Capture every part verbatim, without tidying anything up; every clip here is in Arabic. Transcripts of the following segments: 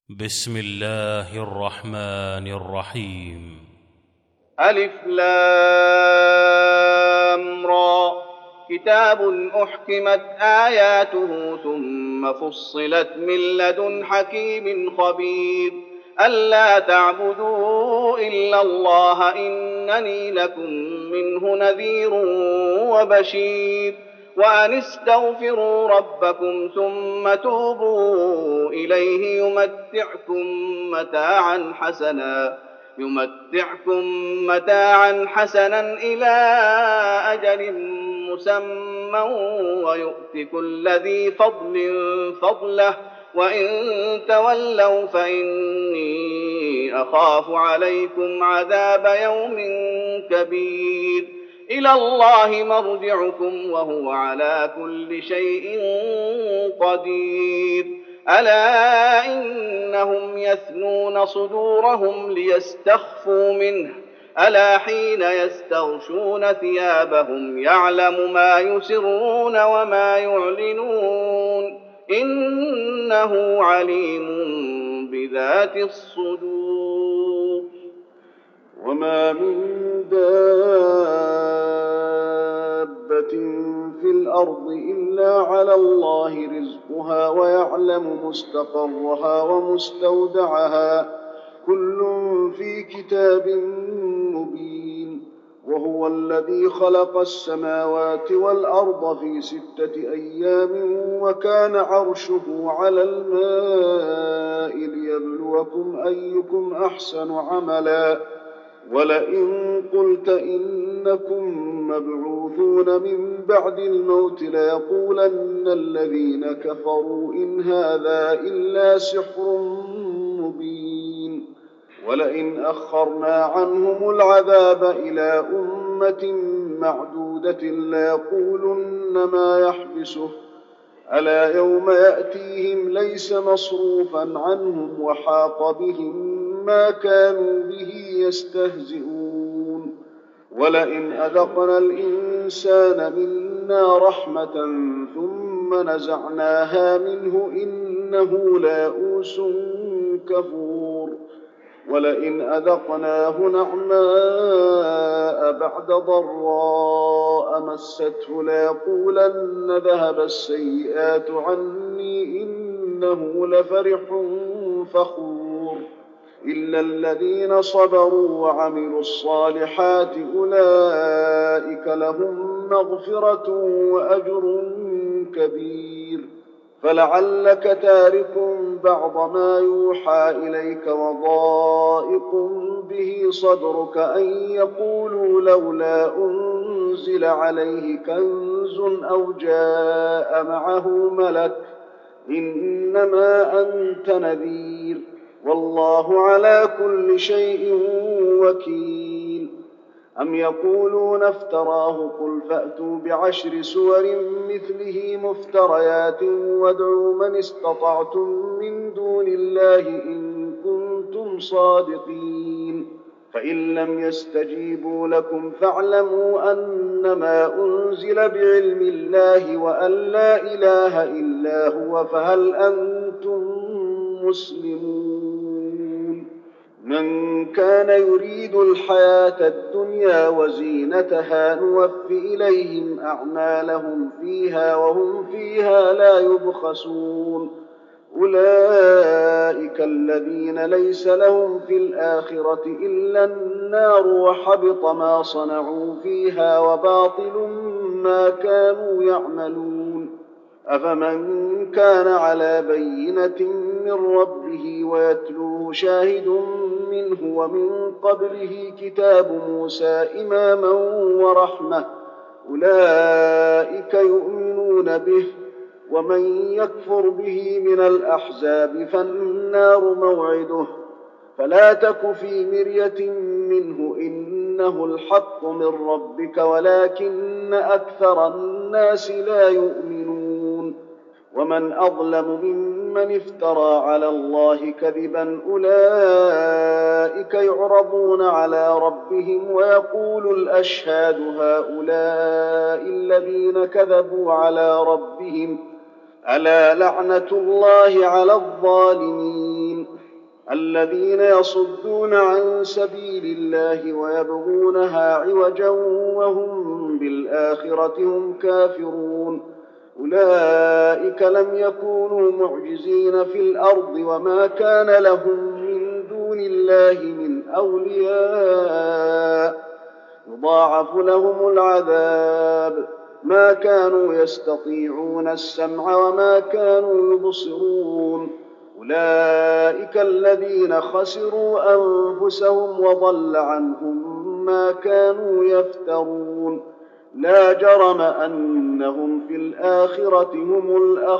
بسم الله الرحمن الرحيم. ألف لام را كتاب أحكمت آياته ثم فصلت من لدن حكيم خبير ألا تعبدوا إلا الله إنني لكم منه نذير وبشير وأن استغفروا ربكم ثم توبوا إليه يمتعكم متاعا حسنا يمتعكم متاعا حسنا إلى أجل مسمى ويؤت كل ذي فضل فضله وإن تولوا فإني أخاف عليكم عذاب يوم كبير إلى الله مرجعكم وهو على كل شيء قدير ألا إنهم يثنون صدورهم ليستخفوا منه ألا حين يستغشون ثيابهم يعلم ما يسرون وما يعلنون إنه عليم بذات الصدور. وما من دابة في الأرض إلا على الله رزقها ويعلم مستقرها ومستودعها كل في كتاب مبين. وهو الذي خلق السماوات والأرض في ستة أيام وكان عرشه على الماء ليبلوكم أيكم أحسن عملا ولئن قلت إنكم مبعوثون من بعد الموت ليقولن الذين كفروا إن هذا إلا سحر مبين. ولئن أخرنا عنهم العذاب إلى أمة معدودة ليقولن ما يحبسه ألا يوم يأتيهم ليس مصروفا عنهم وحاق بهم ما كانوا به يستهزئون. ولئن أذقنا الإنسان منا رحمة ثم نزعناها منه إنه ليئوس كفور. ولئن أذقناه نعماء بعد ضراء مسته ليقولن ذهب السيئات عني إنه لفرح فخور. إلا الذين صبروا وعملوا الصالحات أولئك لهم مغفرة وأجر كبير. فلعلك تارك بعض ما يوحى إليك وضائق به صدرك أن يقولوا لولا أنزل عليه كنز أو جاء معه ملك إنما أنت نذير والله على كل شيء وكيل. أم يقولون افتراه قل فأتوا بعشر سور مثله مفتريات وادعوا من استطعتم من دون الله إن كنتم صادقين. فإن لم يستجيبوا لكم فاعلموا أنما أنزل بعلم الله وأن لا إله إلا هو فهل أنتم مسلمون. من كان يريد الحياة الدنيا وزينتها نوف إليهم أعمالهم فيها وهم فيها لا يبخسون. أولئك الذين ليس لهم في الآخرة إلا النار وحبط ما صنعوا فيها وباطل ما كانوا يعملون. أفمن كان على بينة من ربه ويتلوه شاهد منه ومن قبله كتاب موسى إماما ورحمة أولئك يؤمنون به. ومن يكفر به من الأحزاب فالنار موعده فلا تك في مرية منه إنه الحق من ربك ولكن أكثر الناس لا يؤمنون. ومن أظلم ممن افترى على الله كذبا أولئك يعرضون على ربهم ويقول الأشهاد هؤلاء الذين كذبوا على ربهم ألا لعنة الله على الظالمين. الذين يصدون عن سبيل الله ويبغونها عوجا وهم بالآخرة هم كافرون أولئك لم يكونوا معجزين في الأرض وما كان لهم من دون الله من أولياء يضاعف لهم العذاب ما كانوا يستطيعون السمع وما كانوا يبصرون أولئك الذين خسروا أنفسهم وضل عنهم ما كانوا يفترون لا جرم أنهم في الآخرة هم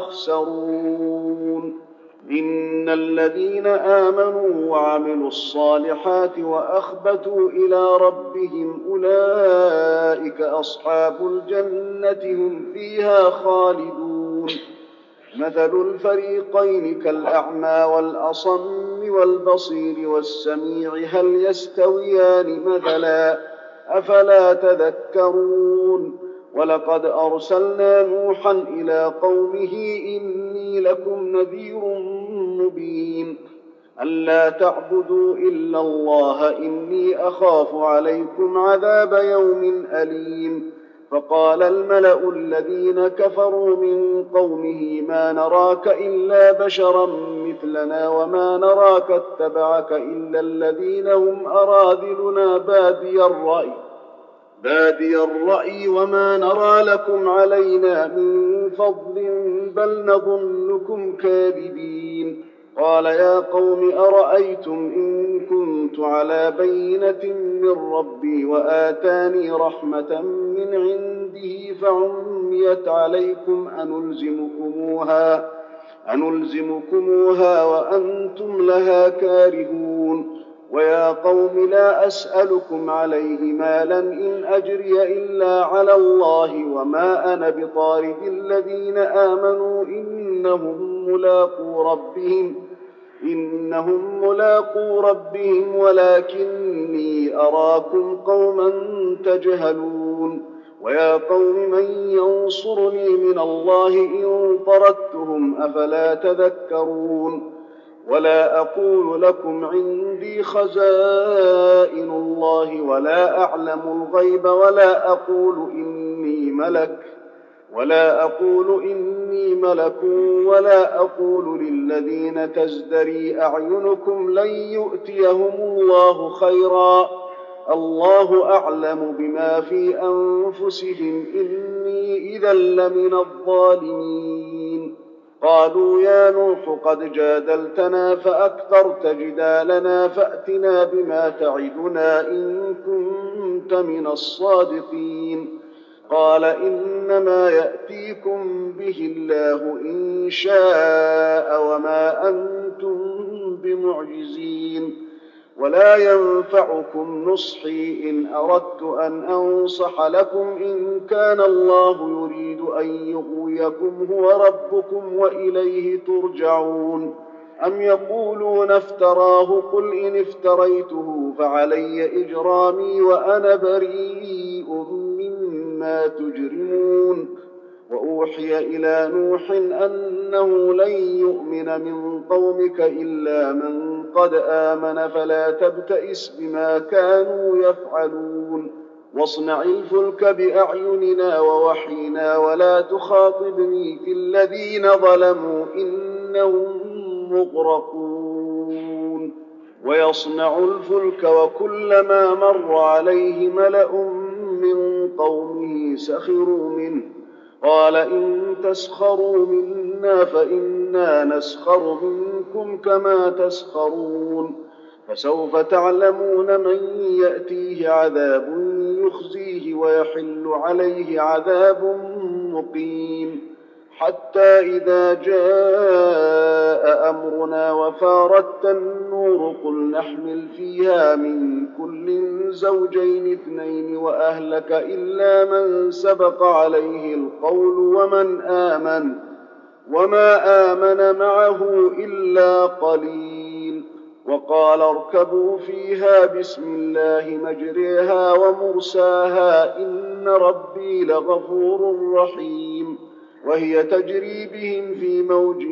الأخسرون إن الذين آمنوا وعملوا الصالحات وأخبتوا إلى ربهم أولئك أصحاب الجنة هم فيها خالدون مثل الفريقين كالأعمى والأصم والبصير والسميع هل يستويان مثلا أفلا تذكرون ولقد أرسلنا نوحا إلى قومه إني لكم نذير مبين ألا تعبدوا إلا الله إني أخاف عليكم عذاب يوم أليم فقال الملأ الذين كفروا من قومه ما نراك إلا بشرا مثلنا وما نراك اتبعك إلا الذين هم أراذلنا بادي الرأي بادي الرأي وما نرى لكم علينا من فضل بل نظنكم كاذبين قال يا قوم أرأيتم إن كنت على بينة من ربي وآتاني رحمة من عنده فعميت عليكم أنلزمكموها, أنلزمكموها وأنتم لها كارهون ويا قوم لا أسألكم عليه مالا إن أجري إلا على الله وما أنا بطارد الذين آمنوا إنهم ملاقو ربهم إنهم ملاقو ربهم ولكني أراكم قوما تجهلون ويا قوم من ينصرني من الله إن طردتهم أفلا تذكرون ولا أقول لكم عندي خزائن الله ولا أعلم الغيب ولا أقول إني ملك ولا أقول إني ملك ولا أقول للذين تزدري أعينكم لن يؤتيهم الله خيرا الله أعلم بما في أنفسهم إني إذا لمن الظالمين قالوا يا نوح قد جادلتنا فأكثرت جدالنا فأتنا بما تعدنا إن كنت من الصادقين قال إنما يأتيكم به الله إن شاء وما أنتم بمعجزين ولا ينفعكم نصحي إن أردت أن أنصح لكم إن كان الله يريد أن يغويكم هو ربكم وإليه ترجعون أم يقولون افتراه قل إن افتريته فعلي إجرامي وأنا بريء مما تجرمون وأوحي إلى نوح أنه لن يؤمن من قومك إلا من قد آمن فلا تبتئس بما كانوا يفعلون واصنع الفلك بأعيننا ووحينا ولا تخاطبني في الذين ظلموا إنهم مغرقون ويصنع الفلك وكلما مر عليه ملأ من قومه سخروا منه قال إن تسخروا منا فإنا نسخر منكم كما تسخرون فسوف تعلمون من يأتيه عذاب يخزيه ويحل عليه عذاب مقيم حتى إذا جاء أمرنا وفارت النور قل نحمل فيها من كل زوجين اثنين وأهلك إلا من سبق عليه القول ومن آمن وما آمن معه إلا قليل وقال اركبوا فيها بسم الله مجريها ومرساها إن ربي لغفور رحيم وهي تجري بهم في موج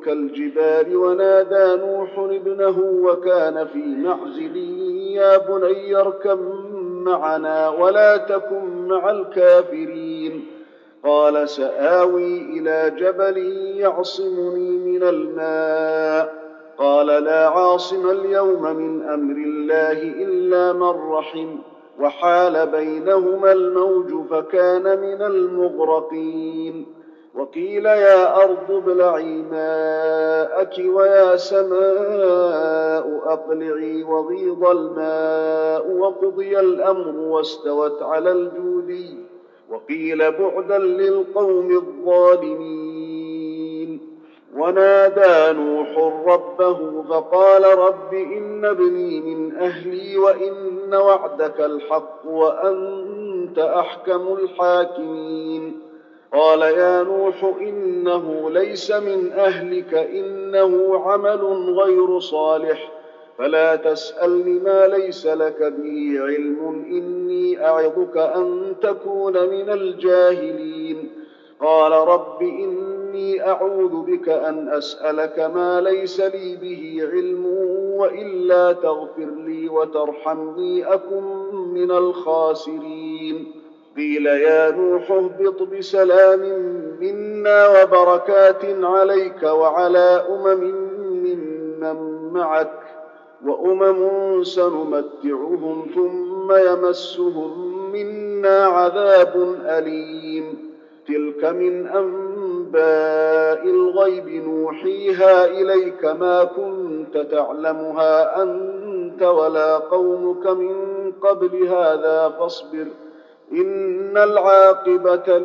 كالجبال. ونادى نوح ابنه وكان في معزل يا بني اركب معنا ولا تكن مع الكافرين. قال سآوي إلى جبل يعصمني من الماء. قال لا عاصم اليوم من أمر الله إلا من رحم. وحال بينهما الموج فكان من المغرقين. وقيل يا أرض ابلعي ماءك ويا سماء أقلعي وغيض الماء وقضي الأمر واستوت على الجودي. وقيل بعدا للقوم الظالمين. ونادى نوح ربه فقال رب إن ابني من أهلي وإن وعدك الحق وأنت أحكم الحاكمين. قال يا نوح إنه ليس من أهلك إنه عمل غير صالح فلا تسألني ما ليس لك به علم إني أعظك أن تكون من الجاهلين. قال رب إني أعوذ بك أن أسألك ما ليس لي به علم وإلا تغفر لي وترحمني أكن من الخاسرين. قيل يا نوح اهبط بسلام منا وبركات عليك وعلى أمم ممن معك وأمم سنمتعهم ثم يمسهم منا عذاب أليم. تلك من أنباء الغيب نوحيها إليك ما كنت تعلمها أنت ولا قومك من قبل هذا فاصبر إن العاقبة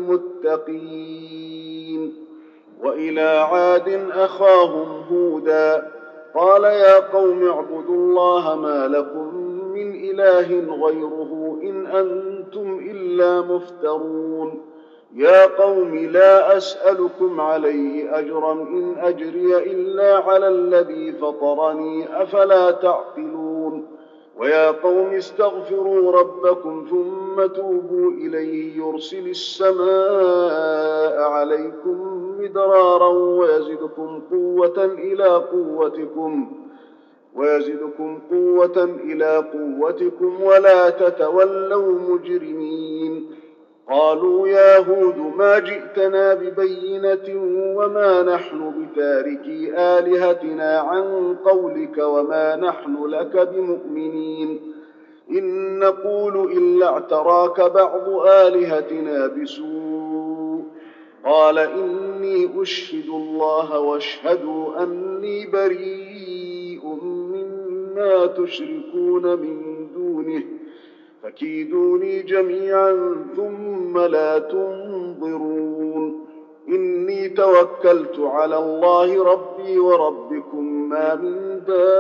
للمتقين. وإلى عاد أخاهم هودا قال يا قوم اعبدوا الله ما لكم من إله غيره إن أنتم إلا مفترون. يا قوم لا أسألكم عليه أجرا إن أجري إلا على الذي فطرني أفلا تعقلون. ويا قوم استغفروا ربكم ثم توبوا إليه يرسل السماء عليكم مدرارا ويزدكم قوة إلى قوتكم ويزدكم قوة إلى قوتكم ولا تتولوا مجرمين. قالوا يا هود ما جئتنا ببينة وما نحن بتاركي آلهتنا عن قولك وما نحن لك بمؤمنين إن نقول إلا اعتراك بعض آلهتنا بسوء. قال إني أشهد الله واشهدوا أني بريء مما تشركون من دونه فكيدوني جميعا ثم لا تنظرون. إني توكلت على الله ربي وربكم ما من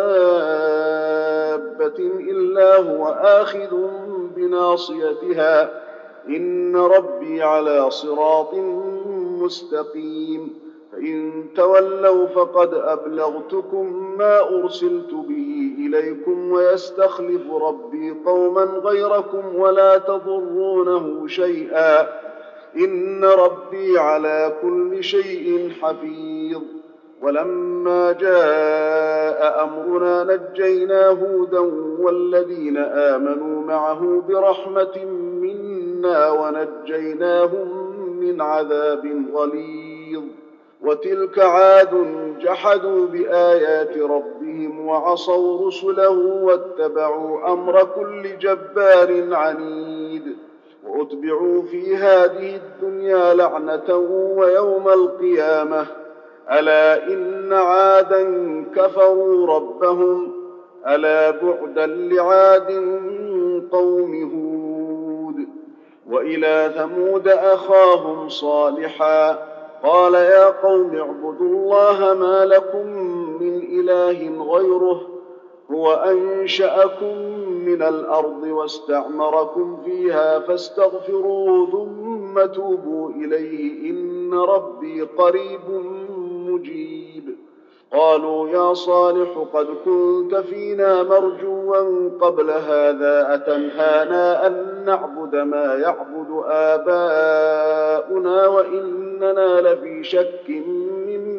دابة إلا هو آخذ بناصيتها إن ربي على صراط مستقيم. فإن تولوا فقد أبلغتكم ما أرسلت به إليكم ويستخلف ربي قوما غيركم ولا تضرونه شيئا إن ربي على كل شيء حفيظ. ولما جاء أمرنا نجينا هودا والذين آمنوا معه برحمة منا ونجيناهم من عذاب غليظ. وتلك عاد جحدوا بآيات ربهم وعصوا رسله واتبعوا أمر كل جبار عنيد. وأتبعوا في هذه الدنيا لعنة ويوم القيامة ألا إن عادا كفروا ربهم ألا بعدا لعاد قوم هود. وإلى ثمود أخاهم صالحا قال يا قوم اعبدوا الله ما لكم من إله غيره هو أنشأكم من الأرض واستعمركم فيها فاستغفروه ثم توبوا إليه إن ربي قريب مجيب. قالوا يا صالح قد كنت فينا مرجوا قبل هذا أتنهانا أن نعبد ما يعبد آباؤنا وإننا لفي شك مما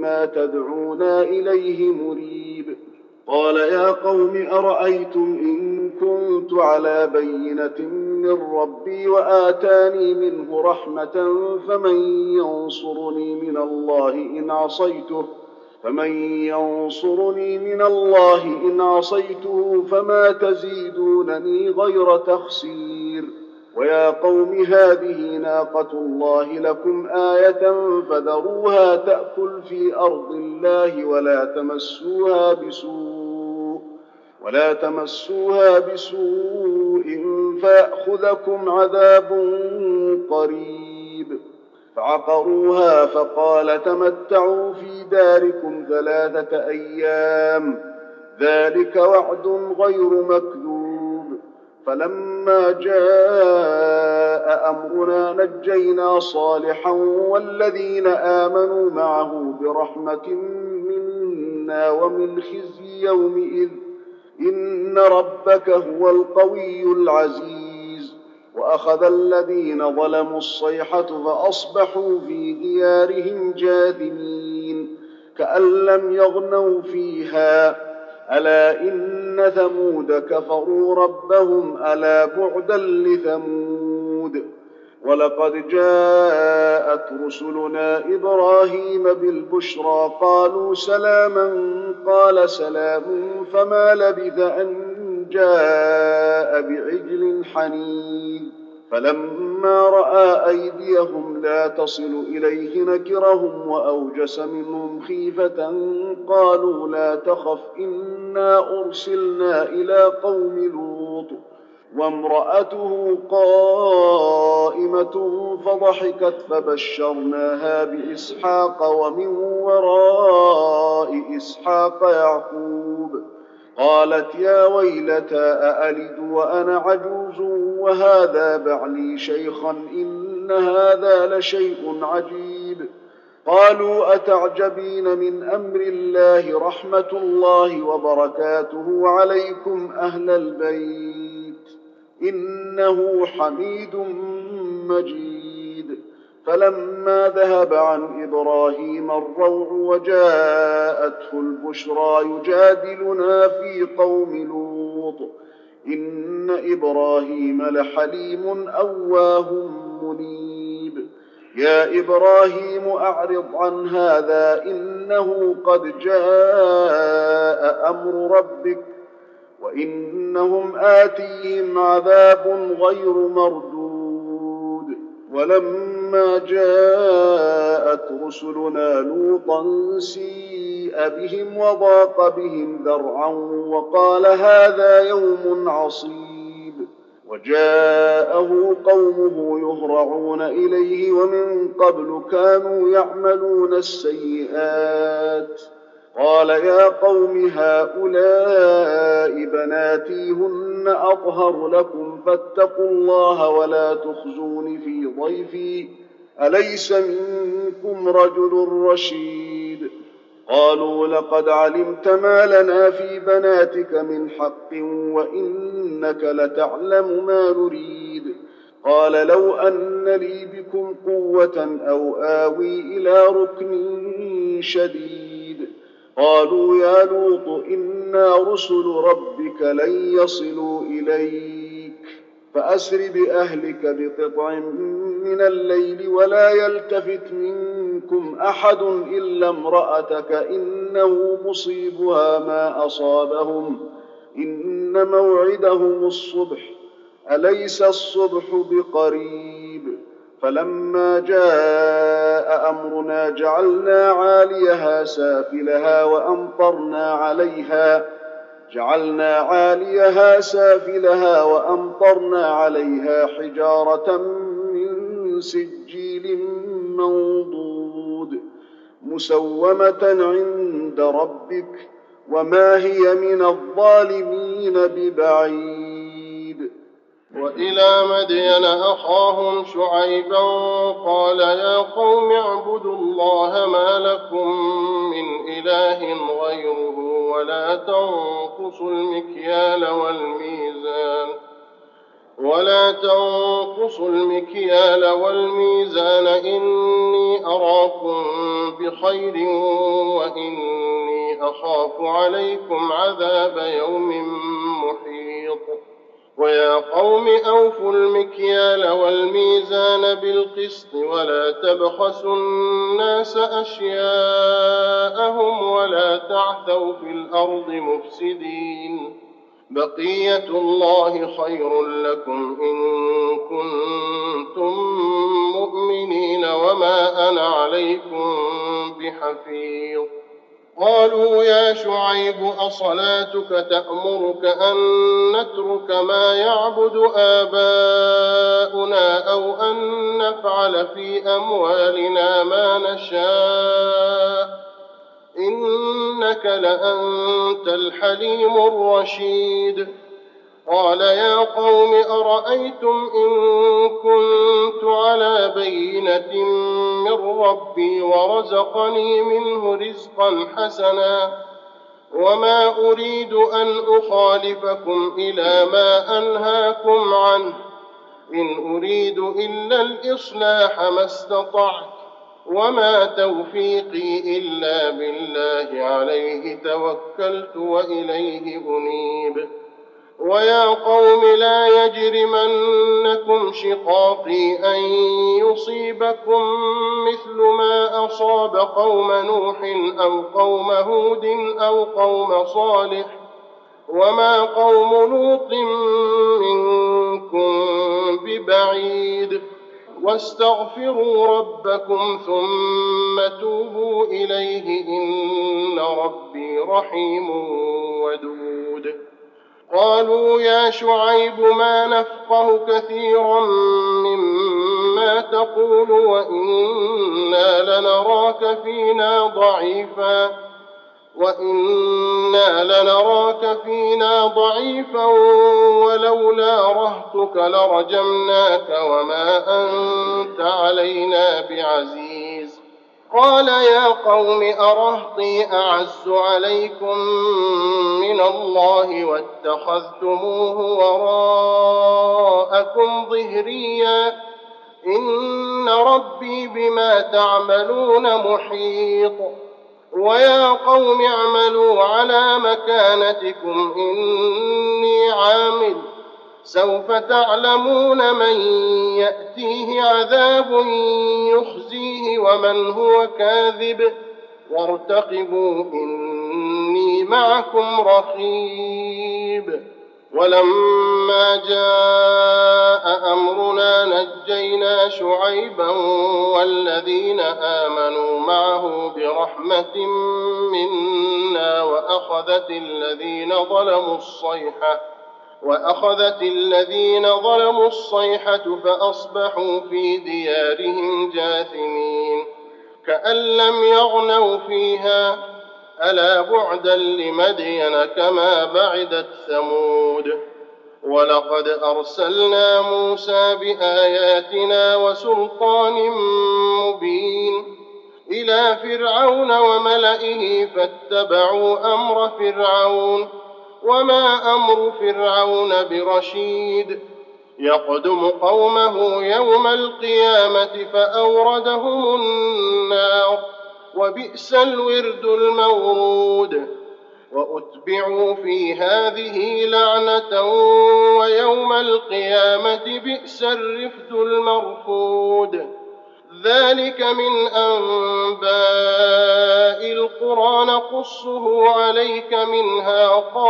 مما تدعونا إليه مريب. قال يا قوم أرأيتم إن كنت على بينة من ربي وآتاني منه رحمة فمن ينصرني من الله إن عصيته فمن ينصرني من الله إن عصيته فما تزيدونني غير تخسير. ويا قوم هذه ناقة الله لكم آية فذروها تأكل في أرض الله ولا تمسوها بسوء ولا تمسوها بسوء فيأخذكم عذاب قريب. فعقروها فقال تمتعوا في داركم ثلاثة أيام ذلك وعد غير مكذوب. فلما جاء أمرنا نجينا صالحا والذين آمنوا معه برحمة منا ومن خزي يومئذ إن ربك هو القوي العزيز. وأخذ الذين ظلموا الصيحة فأصبحوا في ديارهم جاثمين كأن لم يغنوا فيها ألا إن ثمود كفروا ربهم ألا بعدا لثمود. ولقد جاءت رسلنا إبراهيم بالبشرى قالوا سلاما قال سلام فما لبث أن جاء بعجل حنيذ. فلما رأى أيديهم لا تصل إليه نكرهم وأوجس منهم خيفة قالوا لا تخف إنا أرسلنا إلى قوم لوط وامرأته قائمة فضحكت فبشرناها بإسحاق ومن وراء إسحاق يعقوب. قالت يا ويلتى أألد وأنا عجوز وهذا بعلي شيخا إن هذا لشيء عجيب. قالوا أتعجبين من أمر الله رحمة الله وبركاته عليكم أهل البيت إنه حميد مجيد. فلما ذهب عن إبراهيم الروع وجاءته البشرى يجادلنا في قوم لوط إن إبراهيم لحليم أواه منيب. يا إبراهيم أعرض عن هذا إنه قد جاء أمر ربك وإنهم آتيهم عذاب غير مردود. ولما جاءت رسلنا لوطا سيء بهم وضاق بهم ذرعا وقال هذا يوم عصيب. وجاءه قومه يهرعون إليه ومن قبل كانوا يعملون السيئات. قال يا قوم هؤلاء بناتي هن أطهر لكم فاتقوا الله ولا تخزون في ضيفي أليس منكم رجل رشيد. قالوا لقد علمت ما لنا في بناتك من حق وإنك لتعلم ما نريد. قال لو أن لي بكم قوة أو آوي إلى ركن شديد. قالوا يا لوط إنا رسل ربك لن يصلوا إليك فأسر بأهلك بقطع من الليل ولا يلتفت منكم أحد إلا امرأتك إنه مصيبها ما أصابهم إن موعدهم الصبح أليس الصبح بقريب. فلما جاء أمرنا جعلنا عاليها سافلها وأمطرنا عليها جعلنا عاليها سافلها وأمطرنا عليها حجارة من سجيل منضود مسومة عند ربك وما هي من الظالمين ببعيد. وإلى مدين أخاهم شعيبا قال يا قوم اعبدوا الله ما لكم من إله غيره ولا تنقصوا المكيال والميزان ولا تنقصوا المكيال والميزان إني أراكم بخير وإني أخاف عليكم عذاب يوم محيط ويا قوم أوفوا المكيال والميزان بالقسط ولا تبخسوا الناس أشياءهم ولا تعثوا في الأرض مفسدين بقية الله خير لكم إن كنتم مؤمنين وما أنا عليكم بحفيظ قالوا يا شعيب أصلاتك تأمرك أن نترك ما يعبد آباؤنا أو أن نفعل في أموالنا ما نشاء إنك لأنت الحليم الرشيد قال يا قوم أرأيتم إن كنت على بينة من ربي ورزقني منه رزقا حسنا وما أريد أن أخالفكم إلى ما أنهاكم عنه إن أريد إلا الإصلاح ما استطعت وما توفيقي إلا بالله عليه توكلت وإليه أنيب ويا قوم لا يجرمنكم شقاقي أن يصيبكم مثل ما أصاب قوم نوح أو قوم هود أو قوم صالح وما قوم لوط منكم ببعيد واستغفروا ربكم ثم توبوا إليه إن ربي رحيم ودود قالوا يا شعيب ما نفقه كثيرا مما تقول وإنا لنراك فينا ضعيفا وإنا لنراك فينا ضعيفا ولولا رهتك لرجمناك وما أنت علينا بعزيز قال يا قوم أرهطي أعز عليكم من الله واتخذتموه وراءكم ظهريا إن ربي بما تعملون محيط ويا قوم اعملوا على مكانتكم إني عامل سوف تعلمون من يأتيه عذاب يخزيه ومن هو كاذب وارتقبوا إني معكم رقيب ولما جاء أمرنا نجينا شعيبا والذين آمنوا معه برحمة منا وأخذت الذين ظلموا الصيحة وأخذت الذين ظلموا الصيحة فأصبحوا في ديارهم جاثمين كأن لم يغنوا فيها ألا بعدا لمدين كما بعدت ثمود ولقد أرسلنا موسى بآياتنا وسلطان مبين إلى فرعون وملئه فاتبعوا أمر فرعون وما أمر فرعون برشيد يقدم قومه يوم القيامة فأوردهم النار وبئس الورد المورود وأتبعوا في هذه لعنة ويوم القيامة بئس الرفد المرفود ذلك من أنباء القرى نقصه عليك منها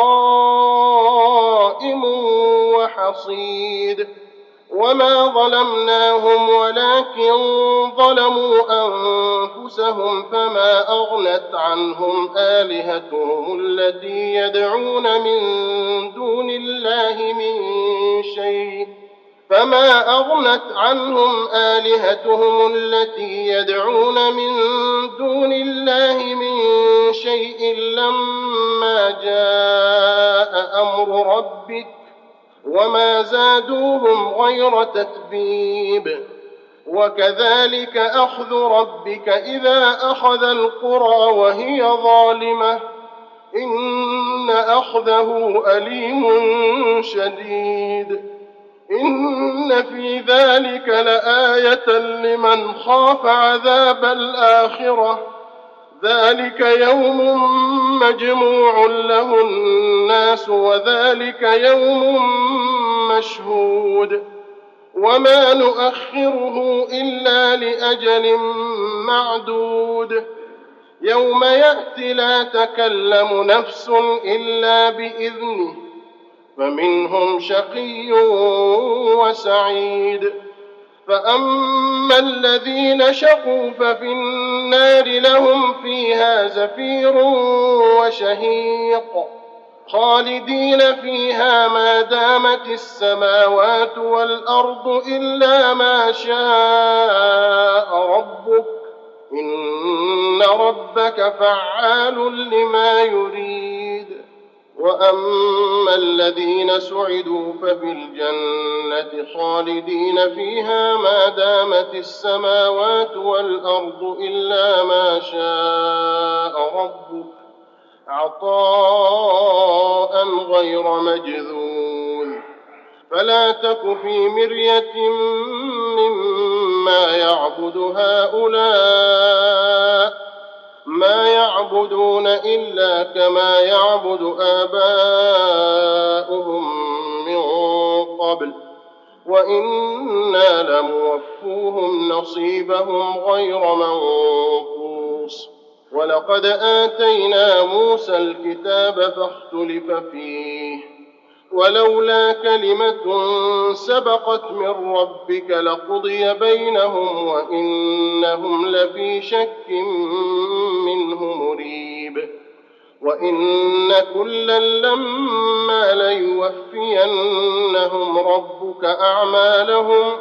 قائم وحصيد وما ظلمناهم ولكن ظلموا أنفسهم فما أغنت عنهم آلهتهم التي يدعون من دون الله من شيء فما أغنت عنهم آلهتهم التي يدعون من دون الله من شيء لما جاء أمر ربك وما زادوهم غير تتبيب وكذلك أخذ ربك إذا أخذ القرى وهي ظالمة إن أخذه أليم شديد إن في ذلك لآية لمن خاف عذاب الآخرة ذلك يوم مجموع له الناس وذلك يوم مشهود وما نؤخره إلا لأجل معدود يوم يأتي لا تكلم نفس إلا بإذنه فمنهم شقي وسعيد فأما الذين شقوا ففي النار لهم فيها زفير وشهيق خالدين فيها ما دامت السماوات والأرض إلا ما شاء ربك إن ربك فعال لما يريد وأما الذين سعدوا ففي الجنة خالدين فيها ما دامت السماوات والأرض إلا ما شاء ربك عطاء غير مجذول فلا تك في مرية مما يعبد هؤلاء ما يعبدون إلا كما يعبد آباؤهم من قبل وإنا لموفوهم نصيبهم غير منقوص ولقد آتينا موسى الكتاب فاختلف فيه ولولا كلمة سبقت من ربك لقضي بينهم وإنهم لفي شك منه مريب وإن كلا لما ليوفينهم ربك أعمالهم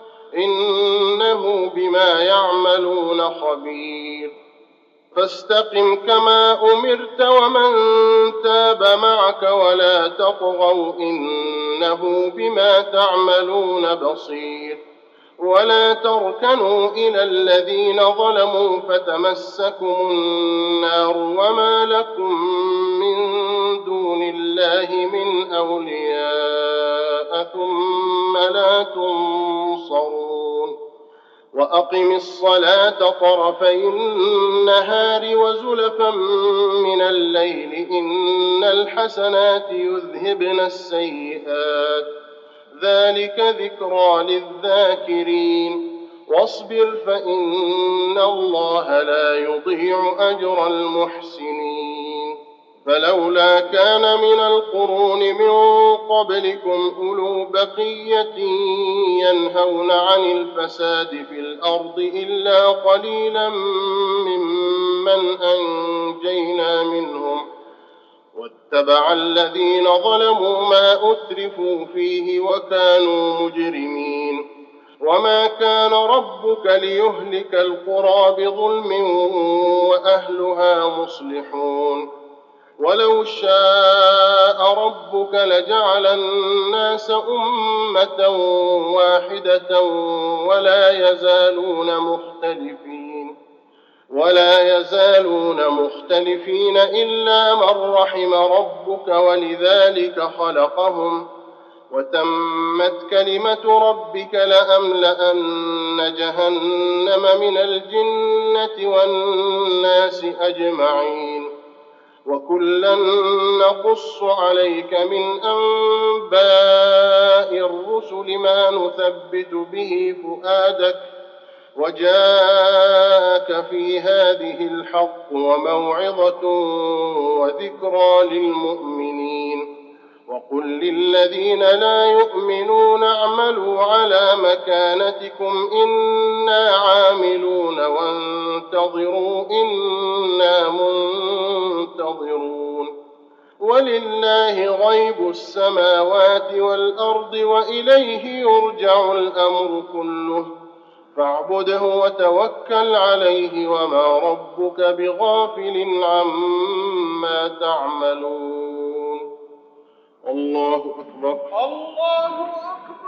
إنه بما يعملون خبير فاستقم كما أمرت ومن تاب معك ولا تطغوا إنه بما تعملون بصير ولا تركنوا إلى الذين ظلموا فتمسكم النار وما لكم من دون الله من أولياء ثم لا تنصرون وأقم الصلاة طرفي النهار وزلفا من الليل إن الحسنات يذهبن السيئات ذلك ذكرى للذاكرين واصبر فإن الله لا يضيع أجر المحسنين فلولا كان من القرون من قبلكم أولو بقية ينهون عن الفساد في الأرض إلا قليلا ممن أنجينا منهم واتبع الذين ظلموا ما أترفوا فيه وكانوا مجرمين وما كان ربك ليهلك القرى بظلم وأهلها مصلحون ولو شاء ربك لجعل الناس أمة واحدة ولا يزالون مختلفين ولا يزالون مختلفين إلا من رحم ربك ولذلك خلقهم وتمت كلمة ربك لأملأن جهنم من الجنة والناس أجمعين وكلا نقص عليك من أنباء الرسل ما نثبت به فؤادك وجاءك في هذه الحق وموعظة وذكرى للمؤمنين وقل للذين لا يؤمنون اعملوا على مكانتكم إنا عاملون وانتظروا إنا منتظرون ولله غيب السماوات والأرض وإليه يرجع الأمر كله فاعبده وتوكل عليه وما ربك بغافل عما تعملون الله أكبر الله أكبر